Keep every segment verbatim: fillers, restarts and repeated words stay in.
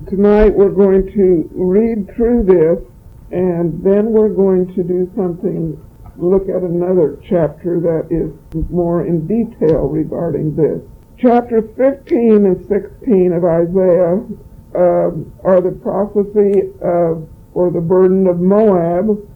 tonight we're going to read through this, and then we're going to do something, look at another chapter that is more in detail regarding this. Chapter fifteen and sixteen of Isaiah uh, are the prophecy of, or the burden of Moab.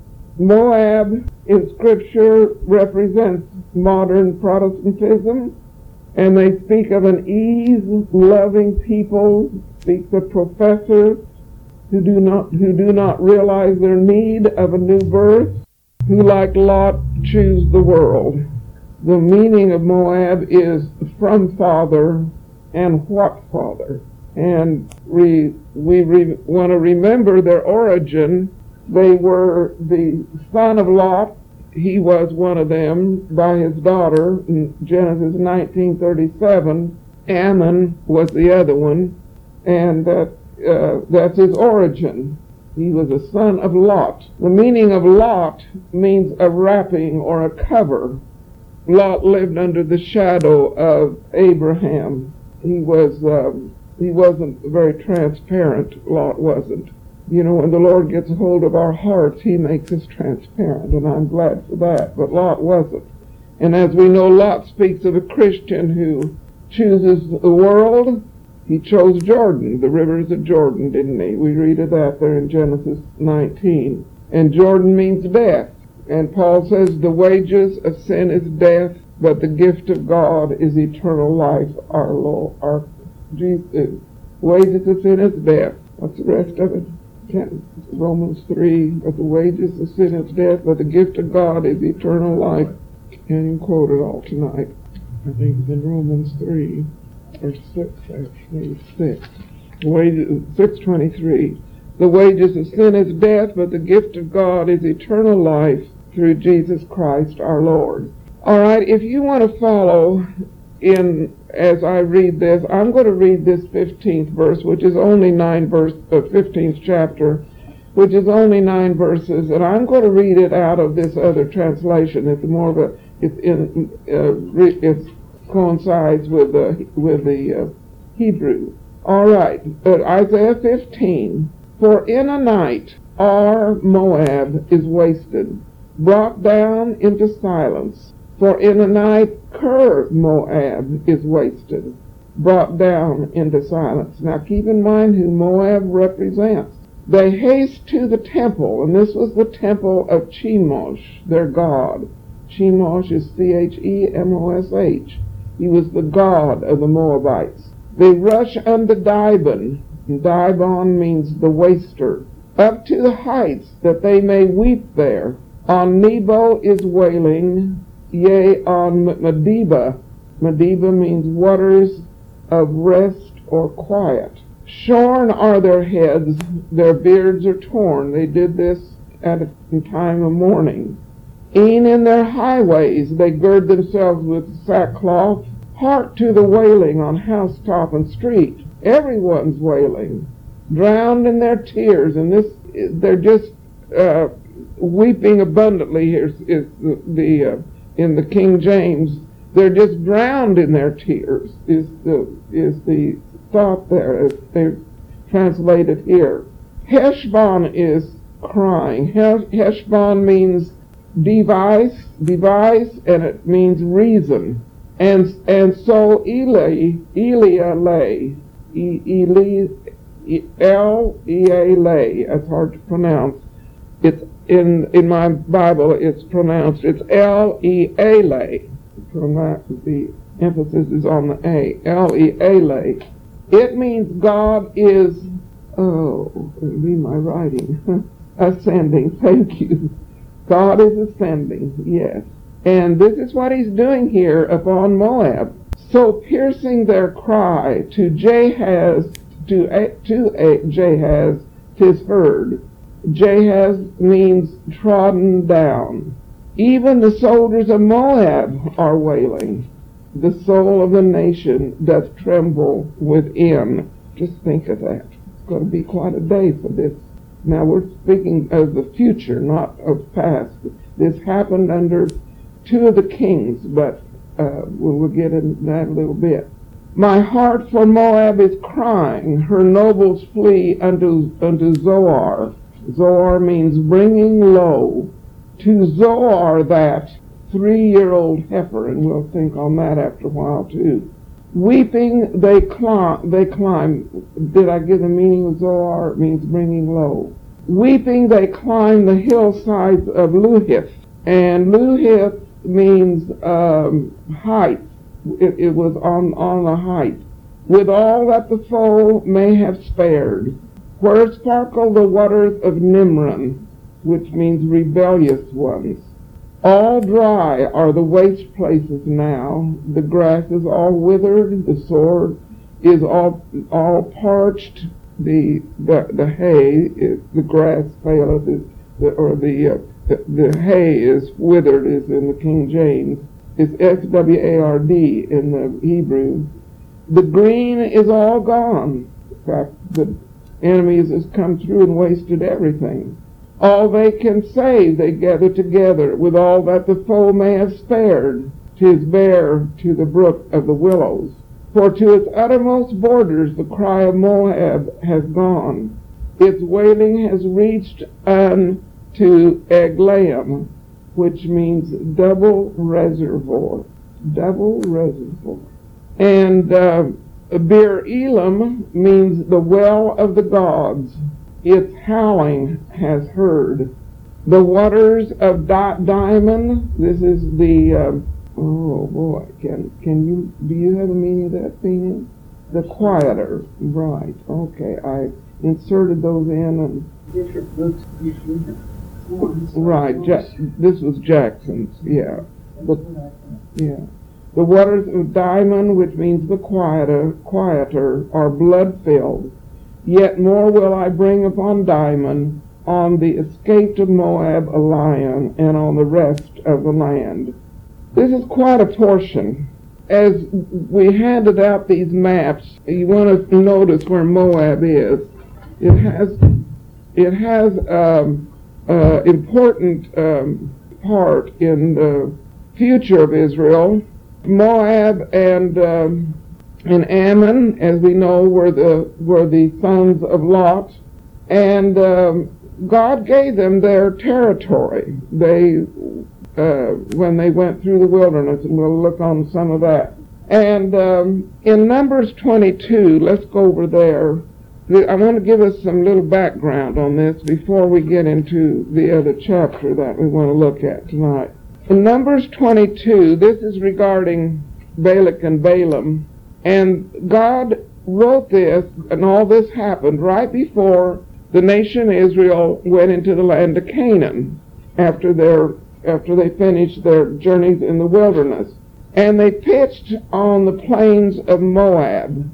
Moab in Scripture represents modern Protestantism, and they speak of an ease-loving people, speaks of professors who do not who do not realize their need of a new birth, who like Lot choose the world. The meaning of Moab is from father and what father. And we, we re, want to remember their origin. They were the son of Lot. He was one of them by his daughter in Genesis nineteen thirty-seven. Ammon was the other one, and that, uh, that's his origin. He was a son of Lot. The meaning of Lot means a wrapping or a cover. Lot lived under the shadow of Abraham. He was um, he wasn't very transparent. Lot wasn't. You know, when the Lord gets a hold of our hearts, He makes us transparent, and I'm glad for that. But Lot wasn't. And as we know, Lot speaks of a Christian who chooses the world. He chose Jordan, the rivers of Jordan, didn't he? We read of that there in Genesis nineteen. And Jordan means death. And Paul says the wages of sin is death, but the gift of God is eternal life. Our Lord, our Jesus, wages of sin is death. What's the rest of it? Romans three, but the wages of sin is death, but the gift of God is eternal life. Can't even quote it all tonight. I think it's in Romans three, or six, actually, six. Wages, six twenty-three. The wages of sin is death, but the gift of God is eternal life through Jesus Christ our Lord. All right, if you want to follow in as I read this, I'm going to read this fifteenth verse, which is only nine verse, uh, fifteenth chapter, which is only nine verses, and I'm going to read it out of this other translation. It's more of a, it's in, uh, re, it coincides with the with the uh, Hebrew. All right, uh, Isaiah fifteen. For in a night our Moab is wasted, brought down into silence. For in a night Ker Moab is wasted, brought down into silence. Now keep in mind who Moab represents. They haste to the temple, and this was the temple of Chemosh, their god. Chemosh is C H E M O S H. He was the god of the Moabites. They rush unto Dibon. Dibon means the waster. Up to the heights, that they may weep there. On Nebo is wailing, yea, on Medeba. Medeba means waters of rest or quiet. Shorn are their heads, their beards are torn. They did this at a time of mourning. E'en in their highways they gird themselves with sackcloth. Hark to the wailing on housetop and street. Everyone's wailing, drowned in their tears, and this they're just uh, weeping abundantly. Here is the, the uh, in the King James, they're just drowned in their tears. Is the is the thought there? They're translated here. Heshbon is crying. Heshbon means device, device, and it means reason. And and so Eli, Elia lay. Eli, L E A lay. It's hard to pronounce. It's in in my Bible. It's pronounced. It's L E A lay. The emphasis is on the A. L E A lay. It means God is. Oh, read my writing. Ascending. Thank you. God is ascending. Yes. And this is what He's doing here upon Moab. So piercing their cry to Jahaz, to, a, to a, Jahaz, 'tis heard. Jahaz means trodden down. Even the soldiers of Moab are wailing. The soul of the nation doth tremble within. Just think of that. It's going to be quite a day for this. Now we're speaking of the future, not of past. This happened under two of the kings, but uh, we'll, we'll get into that a little bit. My heart for Moab is crying. Her nobles flee unto, unto Zoar. Zoar means bringing low. To Zoar, that three-year-old heifer, and we'll think on that after a while too. Weeping they climb, they climb. Did I give the meaning of Zoar? It means bringing low. Weeping they climb the hillsides of Luhith. And Luhith means um, height. It, it was on, on a height. With all that the foe may have spared. Where sparkle the waters of Nimron, which means rebellious ones. All dry are the waste places now. The grass is all withered. The sword is all all parched. The the, the hay, is, the grass faileth, is, the, or the, uh, the the hay is withered, is in the King James. It's S W A R D in the Hebrew. The green is all gone. In fact, the enemies has come through and wasted everything. All they can save they gather together, with all that the foe may have spared. 'Tis bare to the brook of the willows. For to its uttermost borders the cry of Moab has gone. Its wailing has reached unto Eglaim, which means double reservoir. Double reservoir. And uh, Beer Elam means the well of the gods. Its howling has heard. The waters of Di- Diamond, this is the, um, oh boy, can can you, do you have a meaning of that, Phoenix? The quieter, right, okay, I inserted those in and... Different books usually have one. Right, ja- this was Jackson's, yeah. The, yeah. The waters of Diamond, which means the quieter, quieter, are blood-filled. Yet more will I bring upon Diamond, on the escaped of Moab a lion, and on the rest of the land. This is quite a portion. As we handed out these maps, you want to notice where Moab is. It has, it has um, uh, important um, part in the future of Israel. Moab and um, and Ammon, as we know, were the were the sons of Lot, and um, God gave them their territory. They uh, when they went through the wilderness, and we'll look on some of that. And um, in Numbers twenty-two, let's go over there. I want to give us some little background on this before we get into the other chapter that we want to look at tonight. In Numbers twenty-two, this is regarding Balak and Balaam, and God wrote this, and all this happened right before the nation Israel went into the land of Canaan, after their after they finished their journeys in the wilderness. And they pitched on the plains of Moab,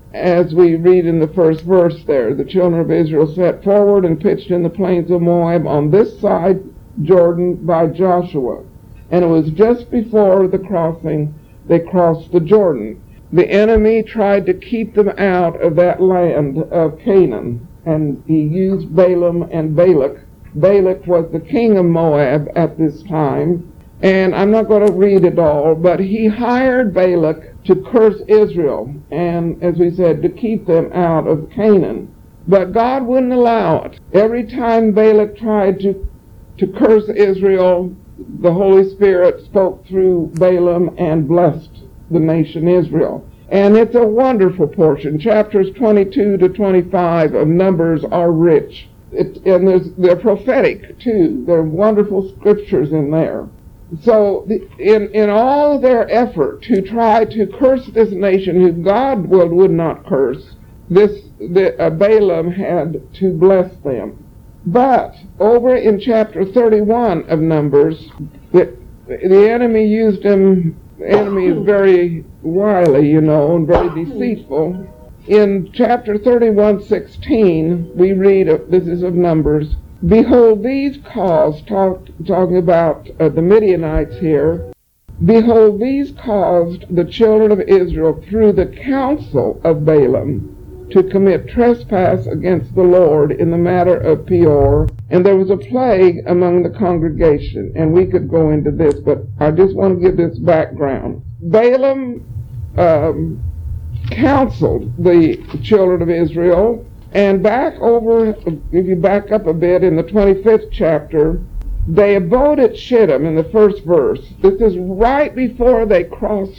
as we read in the first verse there. The children of Israel set forward and pitched in the plains of Moab on this side Jordan by Joshua. And it was just before the crossing, they crossed the Jordan. The enemy tried to keep them out of that land of Canaan, and he used Balaam and Balak. Balak was the king of Moab at this time, and I'm not going to read it all, but he hired Balak to curse Israel, and as we said, to keep them out of Canaan. But God wouldn't allow it. Every time Balak tried to, to curse Israel, the Holy Spirit spoke through Balaam and blessed the nation Israel. And it's a wonderful portion. Chapters twenty-two to twenty-five of Numbers are rich. It, and there's, they're prophetic, too. There are wonderful scriptures in there. So the, in, in all their effort to try to curse this nation who God would, would not curse, this the, uh, Balaam had to bless them. But over in chapter thirty-one of Numbers, the, the enemy used him. The enemy is very wily, you know, and very deceitful. In chapter thirty-one sixteen, we read, of, this is of Numbers, behold, these caused, talk, talking about uh, the Midianites here, behold, these caused the children of Israel through the counsel of Balaam to commit trespass against the Lord in the matter of Peor, and there was a plague among the congregation, and we could go into this, but I just want to give this background. Balaam um, counseled the children of Israel. And back over, if you back up a bit in the twenty-fifth chapter, they abode at Shittim in the first verse. This is right before they crossed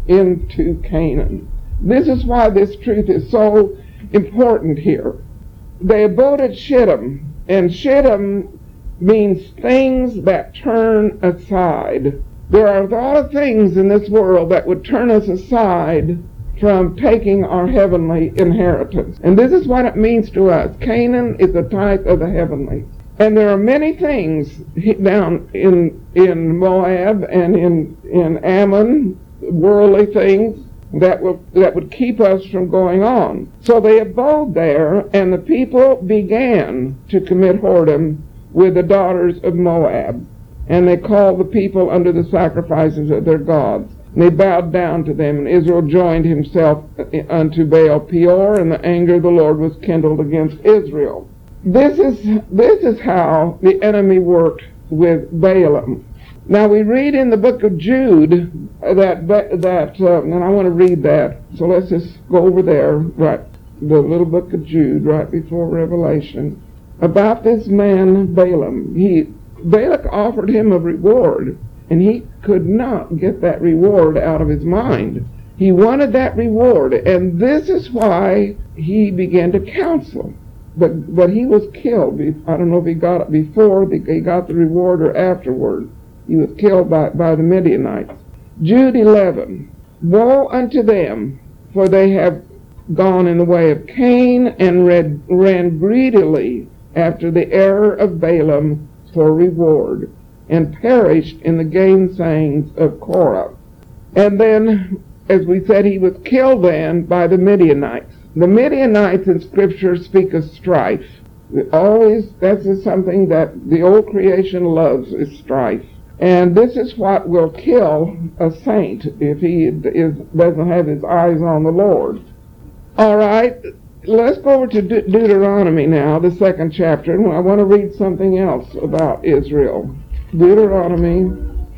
into Canaan. This is why this truth is so important here. They abode at Shittim, and Shittim means things that turn aside. There are a lot of things in this world that would turn us aside from taking our heavenly inheritance. And this is what it means to us. Canaan is a type of the heavenly. And there are many things down in in Moab and in, in Ammon, worldly things, that will that would keep us from going on. So they abode there, and the people began to commit whoredom with the daughters of Moab. And they called the people unto the sacrifices of their gods. And they bowed down to them, and Israel joined himself unto Baal Peor, and the anger of the Lord was kindled against Israel. This is this is how the enemy worked with Balaam. Now we read in the book of Jude that that uh, and I want to read that. So let's just go over there, right? The little book of Jude, right before Revelation, about this man Balaam. He Balak offered him a reward, and he could not get that reward out of his mind. He wanted that reward, and this is why he began to counsel. But but he was killed. I don't know if he got it before he got the reward or afterward. He was killed by, by the Midianites. Jude eleven. Woe unto them, for they have gone in the way of Cain, and read, ran greedily after the error of Balaam for reward, and perished in the gainsayings of Korah. And then, as we said, he was killed then by the Midianites. The Midianites in Scripture speak of strife. Always, that's just something that the old creation loves, is strife. And this is what will kill a saint if he is, doesn't have his eyes on the Lord. All right, let's go over to De- Deuteronomy now, the second chapter, and I want to read something else about Israel. Deuteronomy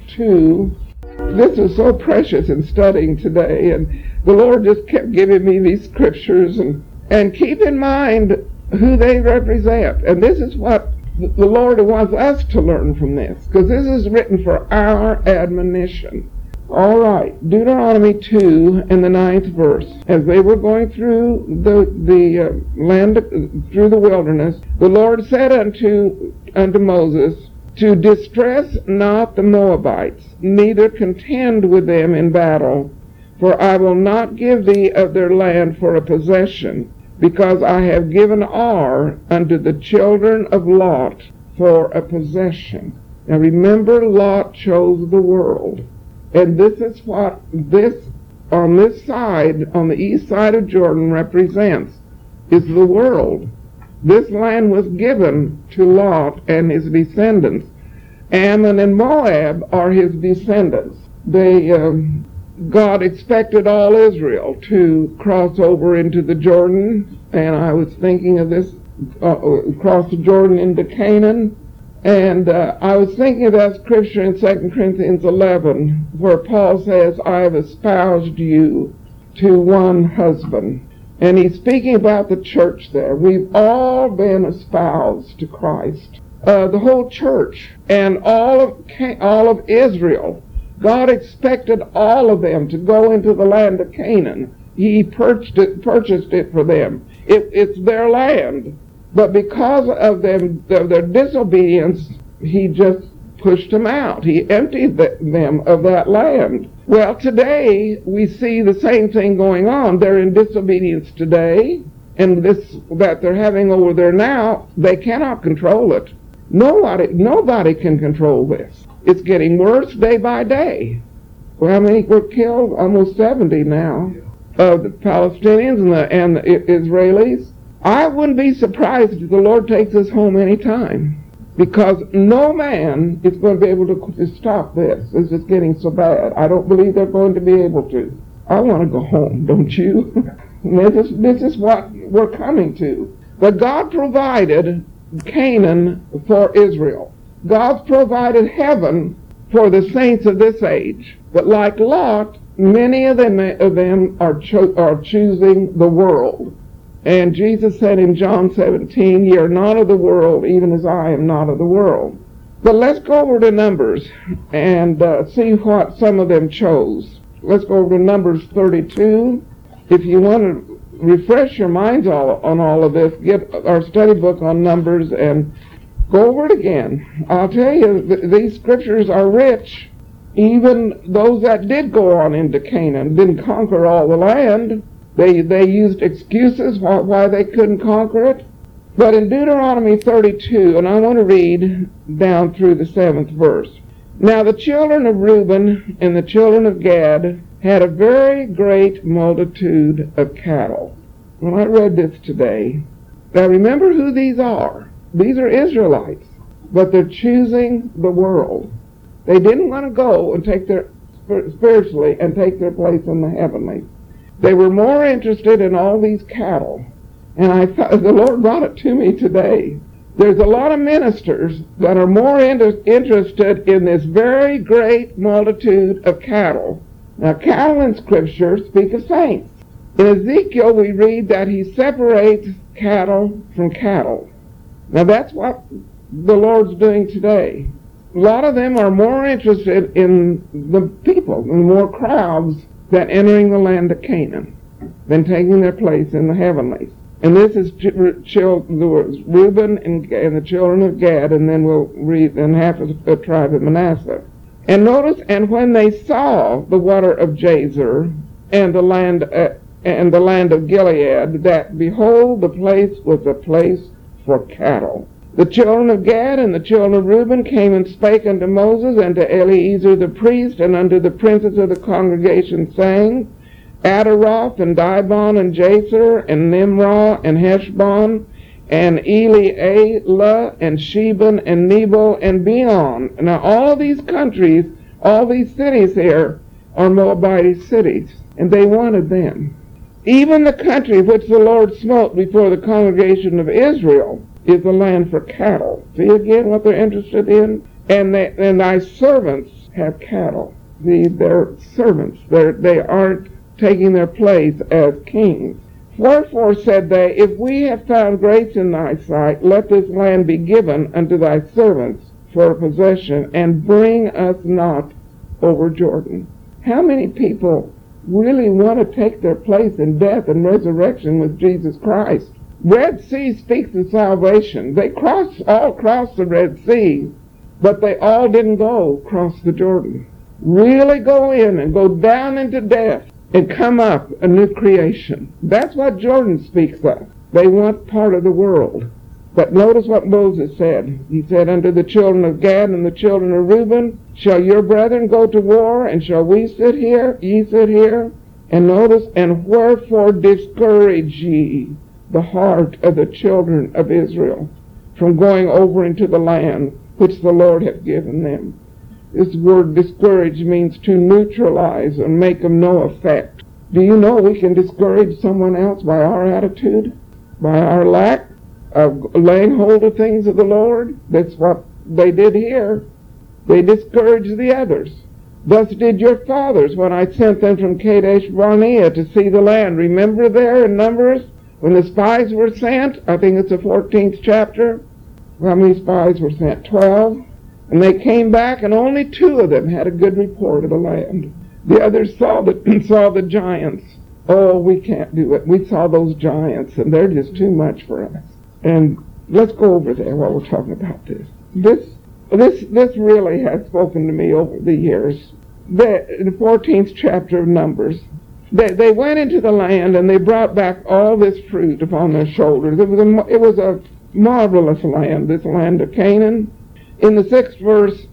two. This is so precious in studying today, and the Lord just kept giving me these scriptures, and, and keep in mind who they represent. And this is what the Lord wants us to learn from this, because this is written for our admonition. All right, Deuteronomy two and the ninth verse. As they were going through the the uh, land, through the wilderness, the Lord said unto unto Moses, to distress not the Moabites, neither contend with them in battle, for I will not give thee of their land for a possession, because I have given Ar unto the children of Lot for a possession. Now remember, Lot chose the world. And this is what this, on this side, on the east side of Jordan, represents, is the world. This land was given to Lot and his descendants. Ammon and Moab are his descendants. They, um, God expected all Israel to cross over into the Jordan, and I was thinking of this, uh, cross the Jordan into Canaan. And uh, I was thinking of that scripture in Second Corinthians eleven, where Paul says, I have espoused you to one husband. And he's speaking about the church there. We've all been espoused to Christ. Uh, the whole church and all of all of Israel. God expected all of them to go into the land of Canaan. He purchased it, purchased it for them. It, it's their land. But because of, them, of their disobedience, he just pushed them out. He emptied the, them of that land. Well, today, we see the same thing going on. They're in disobedience today, and this that they're having over there now, they cannot control it. Nobody, nobody can control this. It's getting worse day by day. Well, how many were killed? Almost seventy now, of the Palestinians and the, and the Israelis. I wouldn't be surprised if the Lord takes us home any time, because no man is going to be able to, to stop this. This is getting so bad. I don't believe they're going to be able to. I want to go home, don't you? this, is, this is what we're coming to. But God provided Canaan for Israel. God's provided heaven for the saints of this age. But like Lot, many of them, of them are, cho- are choosing the world. And Jesus said in John seventeen, ye are not of the world, even as I am not of the world. But let's go over to Numbers and uh, see what some of them chose. Let's go over to Numbers thirty-two. If you want to refresh your minds all, on all of this, get our study book on Numbers and go over it again. I'll tell you, th- these scriptures are rich. Even those that did go on into Canaan didn't conquer all the land. They they used excuses why, why they couldn't conquer it. But in Deuteronomy thirty-two, and I want to read down through the seventh verse. Now the children of Reuben and the children of Gad had a very great multitude of cattle. When I read this today, now remember who these are. These are Israelites, but they're choosing the world. They didn't want to go and take their, spiritually, and take their place in the heavenly. They were more interested in all these cattle. And I thought, the Lord brought it to me today. There's a lot of ministers that are more inter- interested in this very great multitude of cattle. Now, cattle in Scripture speak of saints. In Ezekiel, we read that he separates cattle from cattle. Now, that's what the Lord's doing today. A lot of them are more interested in the people, in more crowds, than entering the land of Canaan, than taking their place in the heavenlies. And this is Reuben and, and the children of Gad, and then we'll read, and half of the tribe of Manasseh. And notice, and when they saw the water of Jazer and the land uh, and the land of Gilead, that behold, the place was a place for cattle. The children of Gad and the children of Reuben came and spake unto Moses and to Eleazar the priest and unto the princes of the congregation, saying, Adaroth and Dibon and Jazer and Nimrah and Heshbon and Elealeh and Sheba and Nebo and Beon. Now all of these countries, all these cities here are Moabite cities, and they wanted them. Even the country which the Lord smote before the congregation of Israel is a land for cattle. See again what they're interested in? And, they, and thy servants have cattle. See, they're servants. They're, they aren't taking their place as kings. Wherefore said they, if we have found grace in thy sight, let this land be given unto thy servants for a possession, and bring us not over Jordan. How many people really want to take their place in death and resurrection with Jesus Christ? Red Sea speaks of salvation. They crossed, all crossed the Red Sea, but they all didn't go across the Jordan. Really go in and go down into death and come up a new creation. That's what Jordan speaks of. They want part of the world. But notice what Moses said. He said, unto the children of Gad and the children of Reuben, shall your brethren go to war, and shall we sit here, ye sit here? And notice, and wherefore discourage ye the heart of the children of Israel from going over into the land which the Lord hath given them. This word discourage means to neutralize and make of no effect. Do you know we can discourage someone else by our attitude, by our lack of laying hold of things of the Lord? That's what they did here. They discouraged the others. Thus did your fathers when I sent them from Kadesh Barnea to see the land. Remember there in Numbers when the spies were sent? I think it's the fourteenth chapter. How many spies were sent? Twelve. And they came back, and only two of them had a good report of the land. The others saw the, saw the giants. Oh, we can't do it. We saw those giants, and they're just too much for us. And let's go over there while we're talking about this. This this, this really has spoken to me over the years. The, the fourteenth chapter of Numbers. They, they went into the land, and they brought back all this fruit upon their shoulders. It was a, it was a marvelous land, this land of Canaan. In the sixth verse,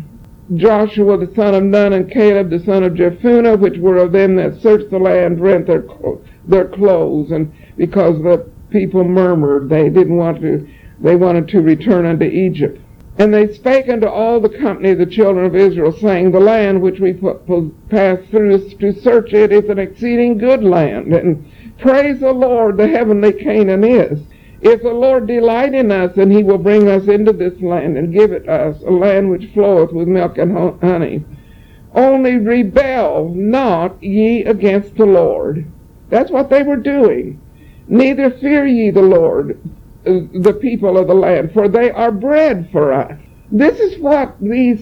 Joshua the son of Nun and Caleb the son of Jephunneh, which were of them that searched the land, rent their their clothes, and because the people murmured, they didn't want to, they wanted to return unto Egypt. And they spake unto all the company of the children of Israel, saying, the land which we passed through to search it is an exceeding good land, and praise the Lord, the heavenly Canaan is. If the Lord delight in us, and he will bring us into this land and give it us, a land which floweth with milk and honey. only rebel not ye against the Lord. That's what they were doing. Neither fear ye the Lord, uh, the people of the land, for they are bread for us. This is what these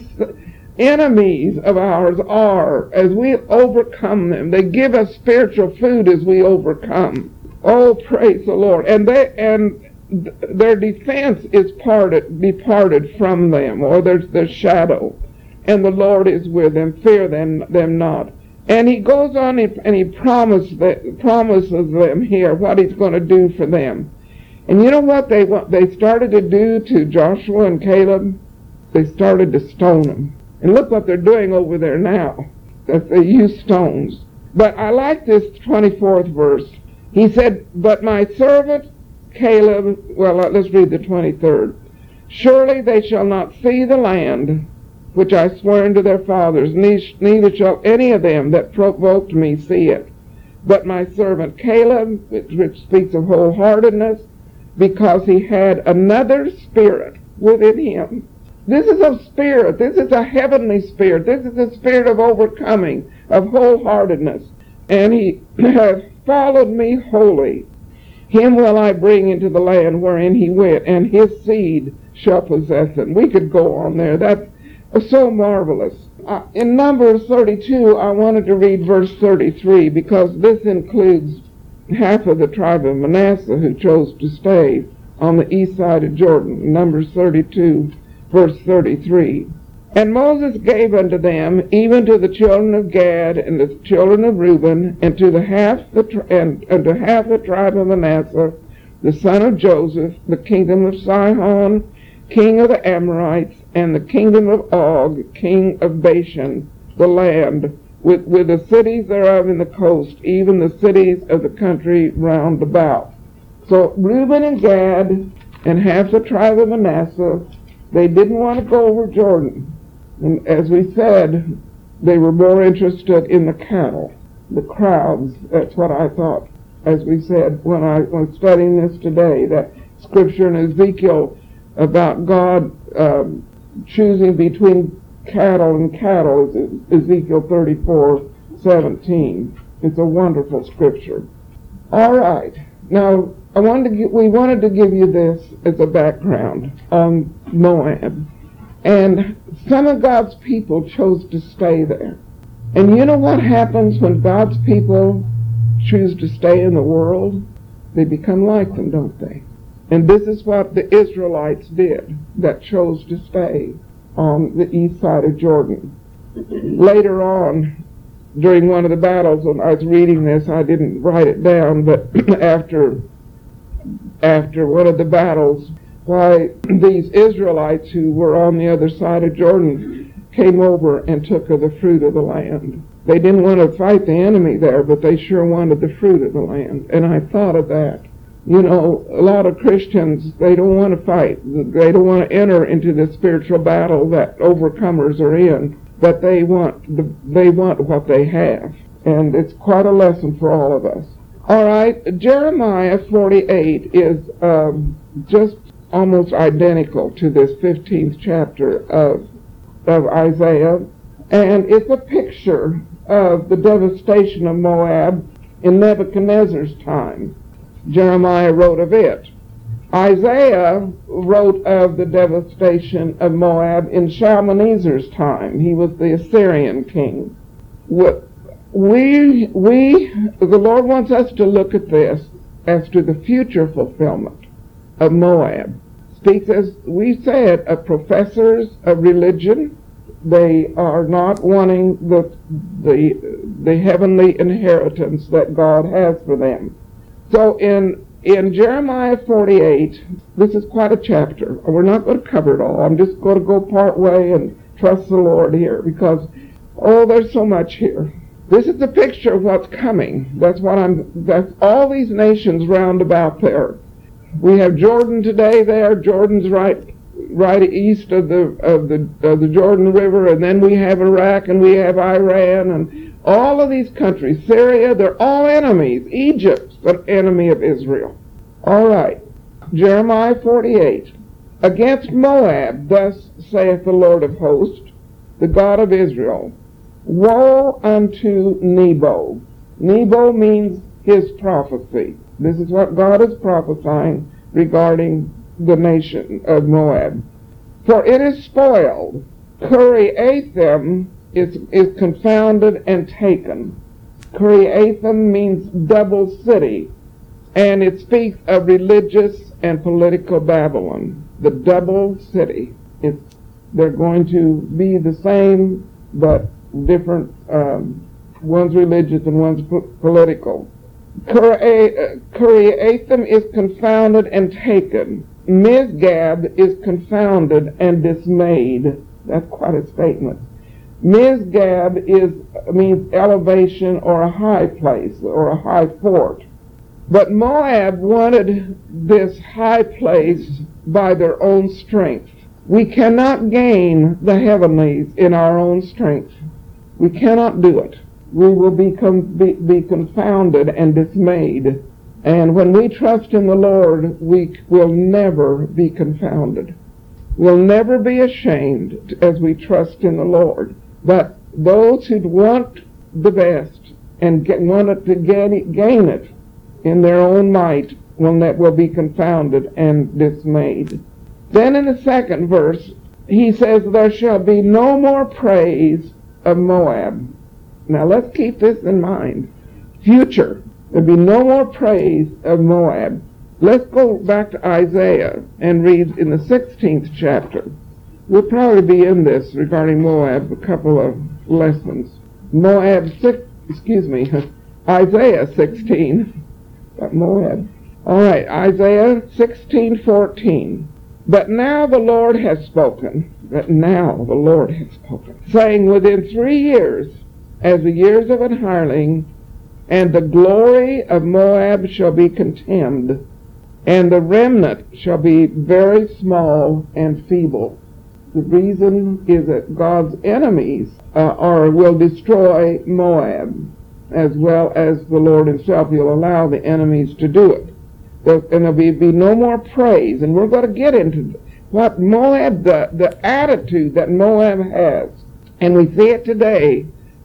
enemies of ours are as we overcome them. They give us spiritual food as we overcome. Oh, praise the Lord. And they and th- their defense is parted, departed from them, or there's their shadow. And the Lord is with them. Fear them, them not. And he goes on and he promise that, promises them here what he's going to do for them. And you know what they they started to do to Joshua and Caleb? They started to stone them. And look what they're doing over there now. That they use stones. But I like this twenty-fourth verse. He said, but my servant Caleb, well, let's read the twenty-third. Surely they shall not see the land which I swore unto their fathers, neither shall any of them that provoked me see it. But my servant Caleb, which, which speaks of wholeheartedness, because he had another spirit within him. This is a spirit. This is a heavenly spirit. This is a spirit of overcoming, of wholeheartedness. And he hath followed me wholly. Him will I bring into the land wherein he went, and his seed shall possess it. We could go on there. That's so marvelous. Uh, in Numbers thirty-two, I wanted to read verse thirty-three, because this includes half of the tribe of Manasseh who chose to stay on the east side of Jordan. Numbers thirty-two, verse thirty-three. And Moses gave unto them, even to the children of Gad and the children of Reuben, and to the half the tri- and unto half the tribe of Manasseh, the son of Joseph, the kingdom of Sihon, king of the Amorites, and the kingdom of Og, king of Bashan, the land, with, with the cities thereof in the coast, even the cities of the country round about. So Reuben and Gad and half the tribe of Manasseh, they didn't want to go over Jordan. And as we said, they were more interested in the cattle, the crowds. That's what I thought, as we said, when I was studying this today, that scripture in Ezekiel about God um, choosing between cattle and cattle is Ezekiel thirty-four seventeen. It's a wonderful scripture. All right. Now, I wanted to give, we wanted to give you this as a background on Moab. And some of God's people chose to stay there. And you know what happens when God's people choose to stay in the world? They become like them, don't they? And this is what the Israelites did that chose to stay on the east side of Jordan. Later on, during one of the battles, when I was reading this, I didn't write it down, but after after one of the battles, why these Israelites who were on the other side of Jordan came over and took of the fruit of the land. They didn't want to fight the enemy there, but they sure wanted the fruit of the land. And I thought of that. You know, a lot of Christians, they don't want to fight. They don't want to enter into the spiritual battle that overcomers are in, but they want the, they want what they have. And it's quite a lesson for all of us. All right, Jeremiah forty-eight is um, just almost identical to this fifteenth chapter of, of Isaiah, and it's a picture of the devastation of Moab in Nebuchadnezzar's time. Jeremiah wrote of it. Isaiah wrote of the devastation of Moab in Shalmaneser's time. He was the Assyrian king. We, we, the Lord wants us to look at this as to the future fulfillment of Moab. Speaks, as we said, of professors of religion. They are not wanting the, the, the heavenly inheritance that God has for them. So in, in Jeremiah forty-eight, this is quite a chapter. We're not going to cover it all. I'm just going to go part way and trust the Lord here, because, oh, there's so much here. This is a picture of what's coming. That's what I'm, that's all these nations round about there. We have Jordan today there. Jordan's right right east of the of the of the Jordan River, and then we have Iraq, and we have Iran, and all of these countries. Syria, they're all enemies. Egypt's an enemy of Israel. All right. Jeremiah forty-eight. Against Moab, thus saith the Lord of hosts, the God of Israel, Woe unto Nebo. Nebo means his prophecy. This is what God is prophesying regarding the nation of Moab. For it is spoiled. Kiriathim is, is confounded and taken. Kiriathim means double city, and it speaks of religious and political Babylon. The double city. It's, they're going to be the same, but different. Um, one's religious and one's po- political. Kiriathim is confounded and taken. Misgab is confounded and dismayed. That's quite a statement. Misgab is means elevation or a high place or a high fort. But Moab wanted this high place by their own strength. We cannot gain the heavenlies in our own strength. We cannot do it. We will become, be, be confounded and dismayed. And when we trust in the Lord, we will never be confounded. We'll never be ashamed as we trust in the Lord. But those who want the best and get, want it to gain it, gain it in their own might will, not, will be confounded and dismayed. Then in the second verse, he says, there shall be no more praise of Moab. Now let's keep this in mind. Future. There'll be no more praise of Moab. Let's go back to Isaiah and read in the sixteenth chapter. We'll probably be in this regarding Moab a couple of lessons. Moab six, excuse me, Isaiah sixteen, not Moab. All right, Isaiah sixteen fourteen. But now the Lord has spoken. But now the Lord has spoken, saying, within three years, as the years of an hireling, and the glory of Moab shall be contemned, and the remnant shall be very small and feeble. The reason is that God's enemies uh, are will destroy Moab, as well as the Lord himself. He'll allow the enemies to do it. There, and there'll be, be no more praise. And we're going to get into what Moab, the, the attitude that Moab has. And we see it today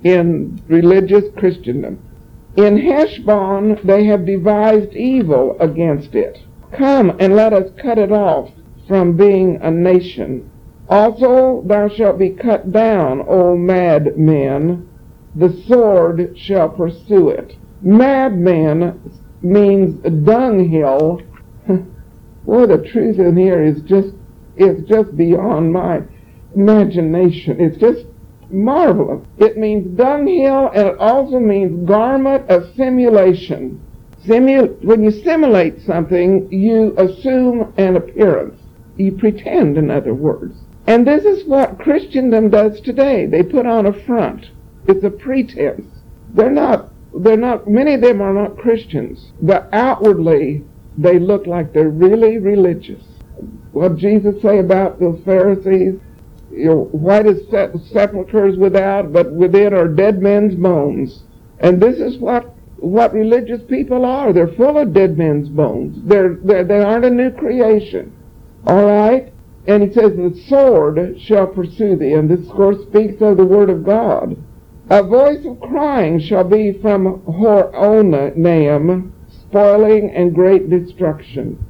in religious Christendom. In Heshbon they have devised evil against it. Come and let us cut it off from being a nation. Also thou shalt be cut down, O madmen. The sword shall pursue it. Madmen means dunghill. Boy, the truth in here is just is just beyond my imagination. It's just marvelous. It means dunghill, and it also means garment of simulation. Simu- when you simulate something, you assume an appearance. You pretend, in other words. And this is what Christendom does today. They put on a front. It's a pretense. They're not, they're not, many of them are not Christians, but outwardly they look like they're really religious. What did Jesus say about the Pharisees? You know, white as sepulchres without, but within are dead men's bones. And this is what what religious people are. They're full of dead men's bones. They're, they're they aren't a new creation. All right? And he says, the sword shall pursue thee. And this, of course, speaks of the word of God. A voice of crying shall be from Horonaim, spoiling and great destruction.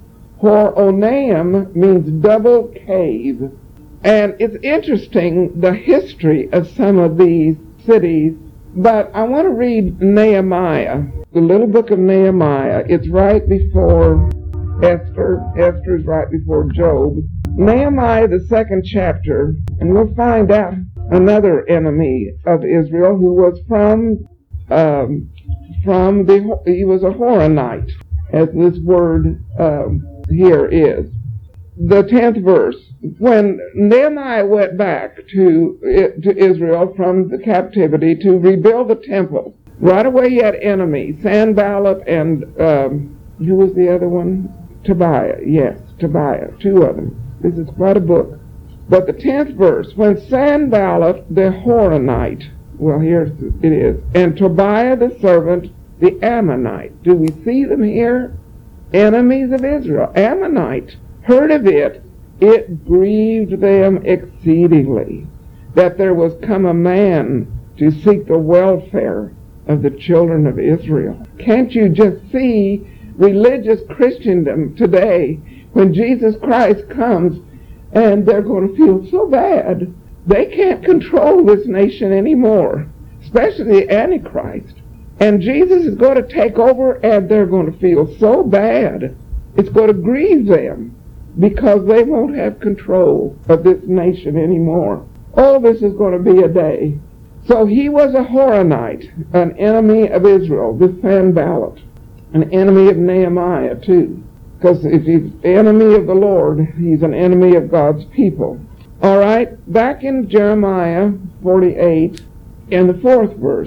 Horonaim means double cave. And it's interesting, the history of some of these cities. But I want to read Nehemiah, the little book of Nehemiah. It's right before Esther. Esther is right before Job. Nehemiah, the second chapter, and we'll find out another enemy of Israel who was from, um, from the, he was a Horonite, as this word um, here is. The tenth verse. When Nehemiah went back to, to Israel from the captivity to rebuild the temple, right away he had enemies, Sanballat and, um, who was the other one? Tobiah. Yes, Tobiah. Two of them. This is quite a book. But the tenth verse, when Sanballat the Horonite, well, here it is, and Tobiah the servant, the Ammonite. Do we see them here? Enemies of Israel. Ammonite. Heard of it, it grieved them exceedingly, that there was come a man to seek the welfare of the children of Israel. Can't you just see religious Christendom today when Jesus Christ comes and they're going to feel so bad? They can't control this nation anymore, especially the Antichrist. And Jesus is going to take over and they're going to feel so bad. It's going to grieve them because they won't have control of this nation anymore. All this is going to be a day. So he was a Horonite, an enemy of Israel, this Sanballat, an enemy of Nehemiah too. Because if he's the enemy of the Lord, he's an enemy of God's people. All right, back in Jeremiah forty-eight, in the fourth verse,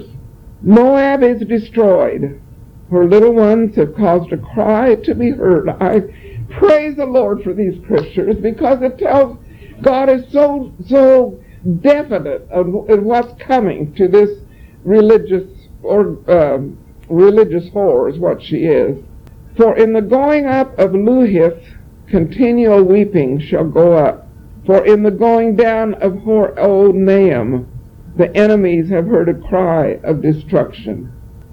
Moab is destroyed. Her little ones have caused a cry to be heard. I praise the Lord for these scriptures because it tells God is so so definite of, of what's coming to this religious or uh, religious whore is what she is. For in the going up of Luhith, continual weeping shall go up. For in the going down of Hor-O-Naim, the enemies have heard a cry of destruction.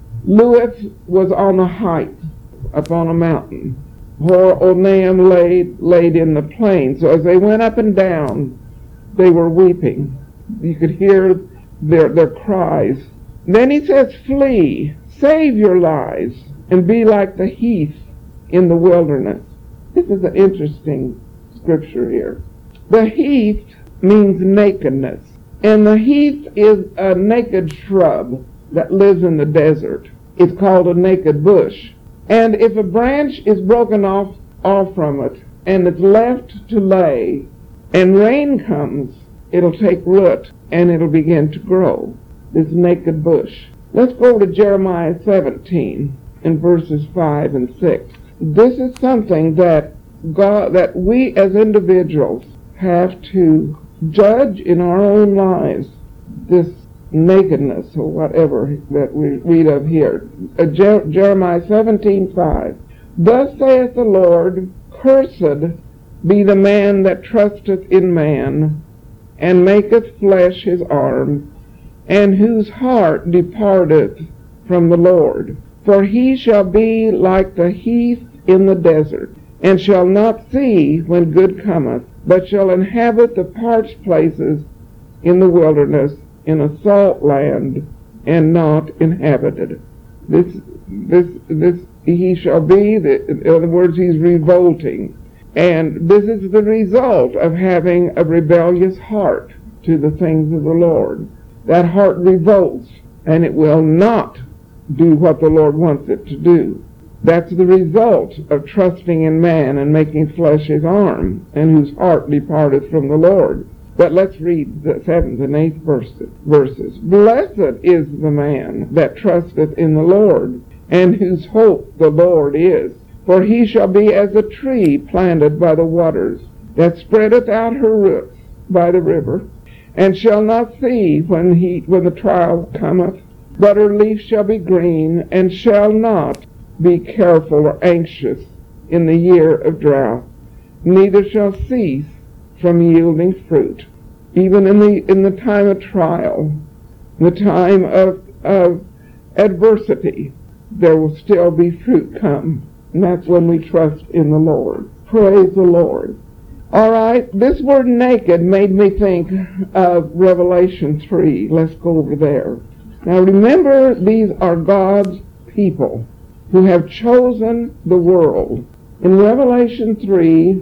Luhith was on a height, up on a mountain. Hor-O-Naim laid, laid in the plain. So as they went up and down, they were weeping. You could hear their, their cries. Then he says, flee, save your lives, and be like the heath in the wilderness. This is an interesting scripture here. The heath means nakedness. And the heath is a naked shrub that lives in the desert. It's called a naked bush. And if a branch is broken off, off from it, and it's left to lay, and rain comes, it'll take root, and it'll begin to grow, this naked bush. Let's go to Jeremiah seventeen, in verses five and six. This is something that God, that we as individuals have to judge in our own lives, this nakedness or whatever that we read of here. Uh, Jer- Jeremiah seventeen five. Thus saith the Lord, cursed be the man that trusteth in man, and maketh flesh his arm, and whose heart departeth from the Lord. For he shall be like the heath in the desert, and shall not see when good cometh, but shall inhabit the parched places in the wilderness, in a salt land, and not inhabited. This, this, this, he shall be, the, in other words, he's revolting. And this is the result of having a rebellious heart to the things of the Lord. That heart revolts, and it will not do what the Lord wants it to do. That's the result of trusting in man and making flesh his arm, and whose heart departeth from the Lord. But let's read the seventh and eighth verses. verses. Blessed is the man that trusteth in the Lord, and whose hope the Lord is. For he shall be as a tree planted by the waters, that spreadeth out her roots by the river, and shall not see when he when the trial cometh, but her leaf shall be green, and shall not be careful or anxious in the year of drought, neither shall cease from yielding fruit. Even in the in the time of trial, the time of, of adversity, there will still be fruit come. And that's when we trust in the Lord. Praise the Lord. All right, this word naked made me think of Revelation three. Let's go over there. Now remember, these are God's people who have chosen the world. In Revelation three,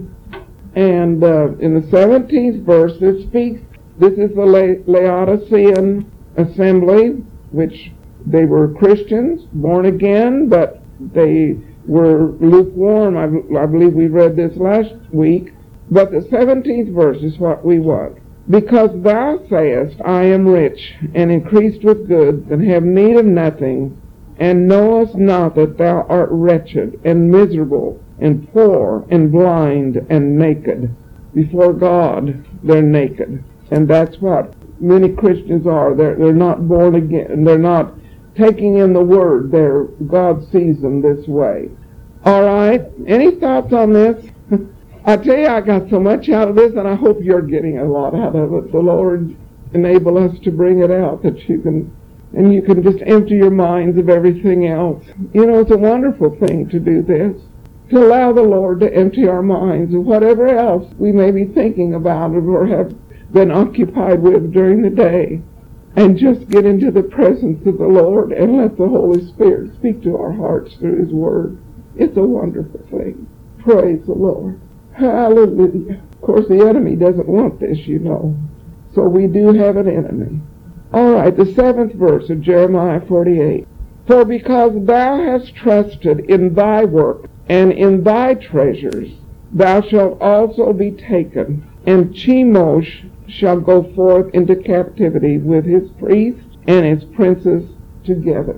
and uh, in the seventeenth verse, it speaks, this is the La- Laodicean assembly, which they were Christians, born again, but they were lukewarm. I, I believe we read this last week. But the seventeenth verse is what we want. Because thou sayest, I am rich, and increased with goods, and have need of nothing, and knowest not that thou art wretched, and miserable, and poor, and blind, and naked. Before God, they're naked. And that's what many Christians are. They're, they're not born again. They're not taking in the Word. They're, God sees them this way. All right. Any thoughts on this? I tell you, I got so much out of this, and I hope you're getting a lot out of it. The Lord enable us to bring it out, that you can, and you can just empty your minds of everything else. You know, it's a wonderful thing to do this, to allow the Lord to empty our minds of whatever else we may be thinking about or have been occupied with during the day, and just get into the presence of the Lord and let the Holy Spirit speak to our hearts through His Word. It's a wonderful thing. Praise the Lord. Hallelujah. Of course, the enemy doesn't want this, you know. So we do have an enemy. All right, the seventh verse of Jeremiah forty-eight. For because thou hast trusted in thy work and in thy treasures, thou shalt also be taken, and Chemosh shall go forth into captivity with his priests and his princes together,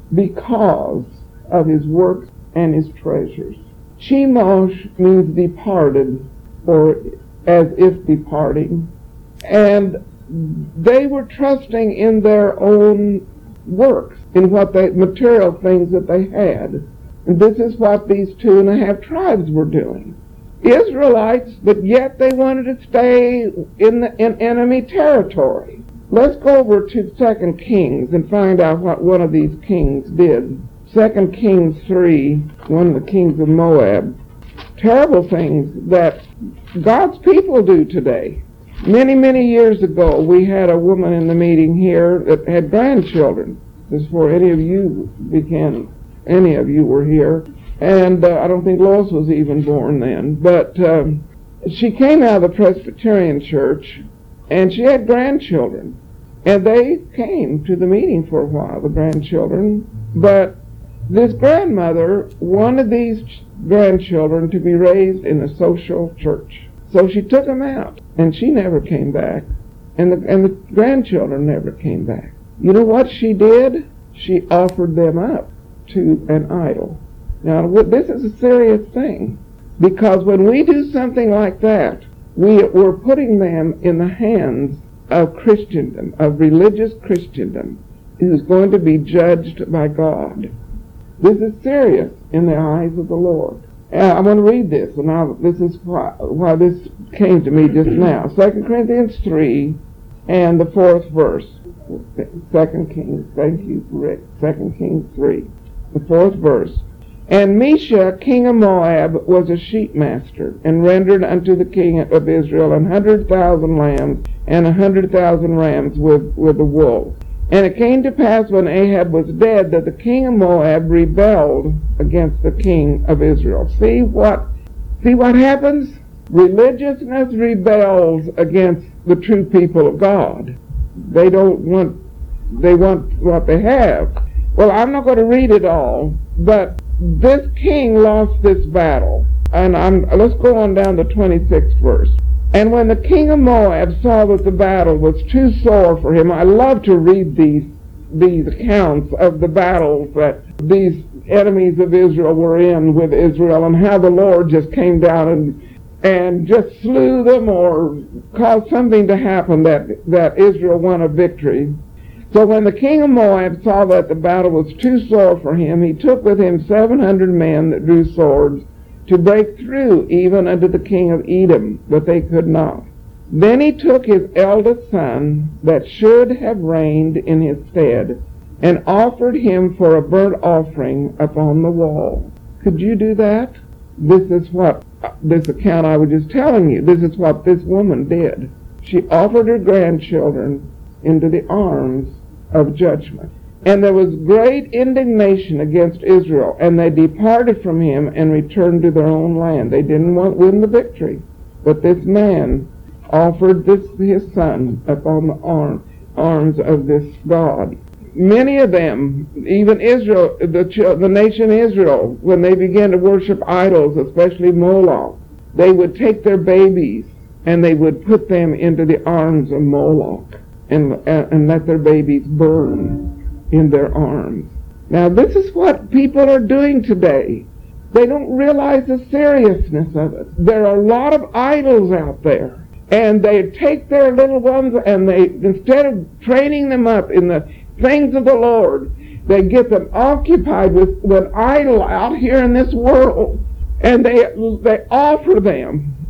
because of his works and his treasures. Chemosh means departed, or as if departing, and they were trusting in their own works, in what they, material things that they had. And this is what these two and a half tribes were doing. Israelites, but yet they wanted to stay in the in enemy territory. Let's go over to Second Kings and find out what one of these kings did. Second Kings three, one of the kings of Moab. Terrible things that God's people do today. Many, many years ago, we had a woman in the meeting here that had grandchildren. This is before any of you began, any of you were here. And uh, I don't think Lois was even born then. But um, she came out of the Presbyterian church, and she had grandchildren. And they came to the meeting for a while, the grandchildren. But this grandmother wanted these grandchildren to be raised in a social church. So she took them out, and she never came back. And the, and the grandchildren never came back. You know what she did? She offered them up to an idol. Now, this is a serious thing, because when we do something like that, we, we're putting them in the hands of Christendom, of religious Christendom, who's going to be judged by God. This is serious in the eyes of the Lord. Uh, I want to read this, and I'll, this is why, why this came to me just now. Second Corinthians three and the fourth verse. Second Kings, thank you, Rick. Second Kings three, the fourth verse. And Mesha, king of Moab, was a sheep master, and rendered unto the king of Israel an hundred thousand lambs and a hundred thousand rams with, with the wool. And it came to pass when Ahab was dead that the king of Moab rebelled against the king of Israel. See what, see what happens? Religiousness rebels against the true people of God. They don't want, they want what they have. Well, I'm not going to read it all, but this king lost this battle. And I'm, let's go on down to twenty-sixth verse. And when the king of Moab saw that the battle was too sore for him, I love to read these these accounts of the battles that these enemies of Israel were in with Israel, and how the Lord just came down and and just slew them or caused something to happen that, that Israel won a victory. So when the king of Moab saw that the battle was too sore for him, he took with him seven hundred men that drew swords, to break through even unto the king of Edom, but they could not. Then he took his eldest son, that should have reigned in his stead, and offered him for a burnt offering upon the wall. Could you do that? This is what, this account I was just telling you, this is what this woman did. She offered her grandchildren into the arms of judgment. And there was great indignation against Israel, and they departed from him and returned to their own land. They didn't want win the victory. But this man offered this his son upon the arm, arms of this God. Many of them, even Israel, the, the nation Israel, when they began to worship idols, especially Moloch, they would take their babies and they would put them into the arms of Moloch and, and, and let their babies burn in their arms. Now, this is what people are doing today. They don't realize the seriousness of it. There are a lot of idols out there, and they take their little ones and they, instead of training them up in the things of the Lord, they get them occupied with, with idol out here in this world, and they they offer them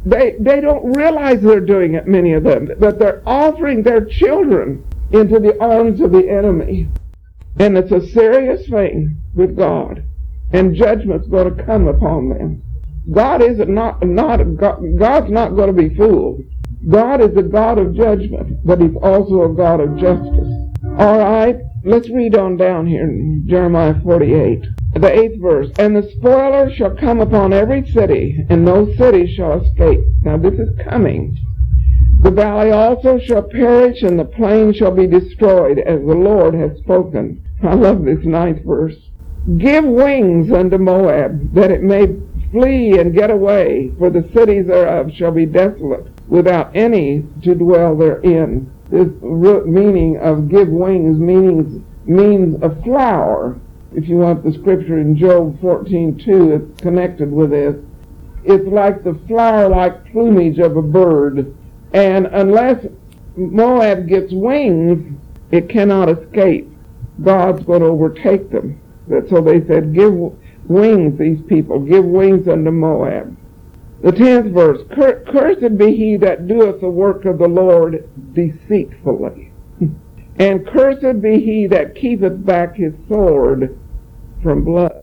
They, they don't realize they're doing it, many of them, that they're offering their children into the arms of the enemy. And it's a serious thing with God. And judgment's going to come upon them. God is not, not, God's not going to be fooled. God is a God of judgment, but He's also a God of justice. All right, let's read on down here in Jeremiah forty-eight, the eighth verse. And the spoiler shall come upon every city, and no city shall escape. Now this is coming. The valley also shall perish, and the plain shall be destroyed, as the Lord has spoken. I love this ninth verse. Give wings unto Moab, that it may flee and get away, for the cities thereof shall be desolate, without any to dwell therein. This root meaning of give wings means, means a flower. If you want the scripture in Job fourteen two, it's connected with this. It's like the flower-like plumage of a bird. And unless Moab gets wings, it cannot escape. God's going to overtake them. So they said, give wings, these people, give wings unto Moab. The tenth verse, Cur- Cursed be he that doeth the work of the Lord deceitfully. And cursed be he that keepeth back his sword from blood.